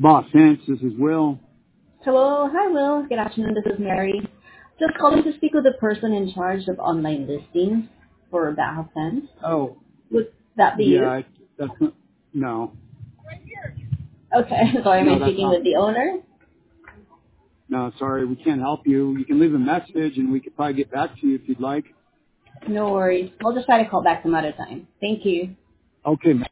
Boss Fence, this is Will. Hello. Hi, Will. Good afternoon. This is Mary. Just calling to speak with the person in charge of online listings for Baja Fence. Oh, Would that be yeah, you? that's no, Okay. Sorry, am no, I that's speaking not. with the owner? No, sorry, we can't help you. You can leave a message, and we could probably get back to you if you'd like. No worries. We'll just try to call back some other time. Thank you. Okay,